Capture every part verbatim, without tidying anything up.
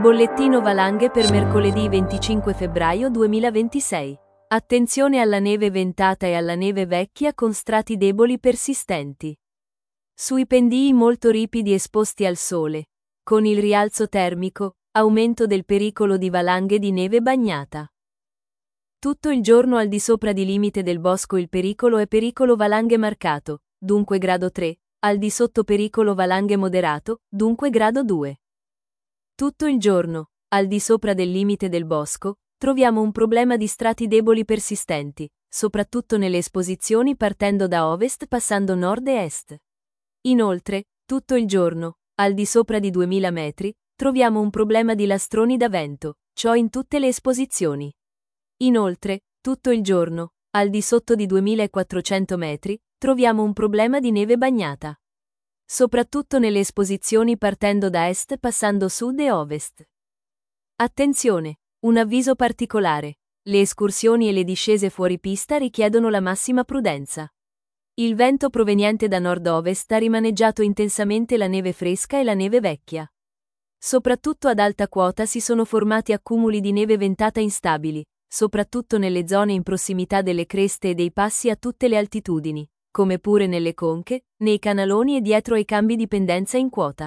Bollettino valanghe per mercoledì venticinque febbraio duemilaventisei. Attenzione alla neve ventata e alla neve vecchia con strati deboli persistenti. Sui pendii molto ripidi esposti al sole. Con il rialzo termico, aumento del pericolo di valanghe di neve bagnata. Tutto il giorno al di sopra di limite del bosco il pericolo è pericolo valanghe marcato, dunque grado tre, al di sotto pericolo valanghe moderato, dunque grado due. Tutto il giorno, al di sopra del limite del bosco, troviamo un problema di strati deboli persistenti, soprattutto nelle esposizioni partendo da ovest passando nord e est. Inoltre, tutto il giorno, al di sopra di duemila metri, troviamo un problema di lastroni da vento, ciò in tutte le esposizioni. Inoltre, tutto il giorno, al di sotto di duemilaquattrocento metri, troviamo un problema di neve bagnata. Soprattutto nelle esposizioni partendo da est passando sud e ovest. Attenzione! Un avviso particolare. Le escursioni e le discese fuori pista richiedono la massima prudenza. Il vento proveniente da nord-ovest ha rimaneggiato intensamente la neve fresca e la neve vecchia. Soprattutto ad alta quota si sono formati accumuli di neve ventata instabili, soprattutto nelle zone in prossimità delle creste e dei passi a tutte le altitudini, come pure nelle conche, nei canaloni e dietro ai cambi di pendenza in quota.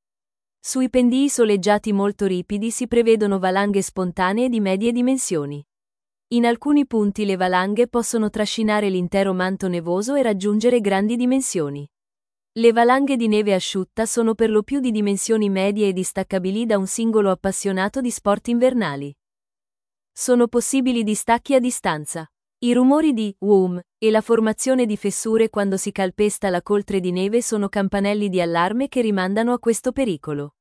Sui pendii soleggiati molto ripidi si prevedono valanghe spontanee di medie dimensioni. In alcuni punti le valanghe possono trascinare l'intero manto nevoso e raggiungere grandi dimensioni. Le valanghe di neve asciutta sono per lo più di dimensioni medie e distaccabili da un singolo appassionato di sport invernali. Sono possibili distacchi a distanza. I rumori di "whoom" e la formazione di fessure quando si calpesta la coltre di neve sono campanelli di allarme che rimandano a questo pericolo.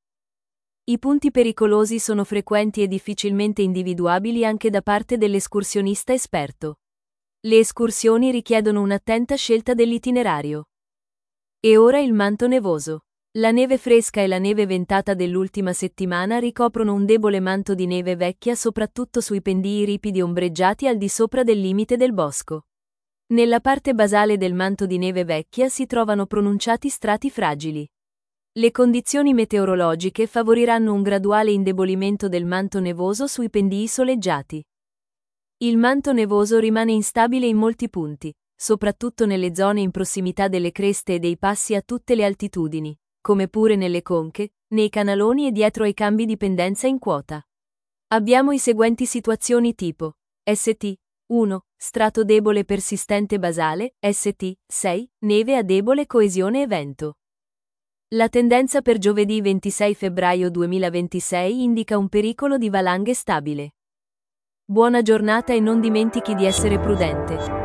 I punti pericolosi sono frequenti e difficilmente individuabili anche da parte dell'escursionista esperto. Le escursioni richiedono un'attenta scelta dell'itinerario. E ora il manto nevoso. La neve fresca e la neve ventata dell'ultima settimana ricoprono un debole manto di neve vecchia soprattutto sui pendii ripidi ombreggiati al di sopra del limite del bosco. Nella parte basale del manto di neve vecchia si trovano pronunciati strati fragili. Le condizioni meteorologiche favoriranno un graduale indebolimento del manto nevoso sui pendii soleggiati. Il manto nevoso rimane instabile in molti punti, soprattutto nelle zone in prossimità delle creste e dei passi a tutte le altitudini, come pure nelle conche, nei canaloni e dietro ai cambi di pendenza in quota. Abbiamo i seguenti situazioni tipo S T uno. Strato debole persistente basale, S T sei. Neve a debole coesione e vento. La tendenza per giovedì ventisei febbraio duemilaventisei indica un pericolo di valanghe stabile. Buona giornata e non dimentichi di essere prudente.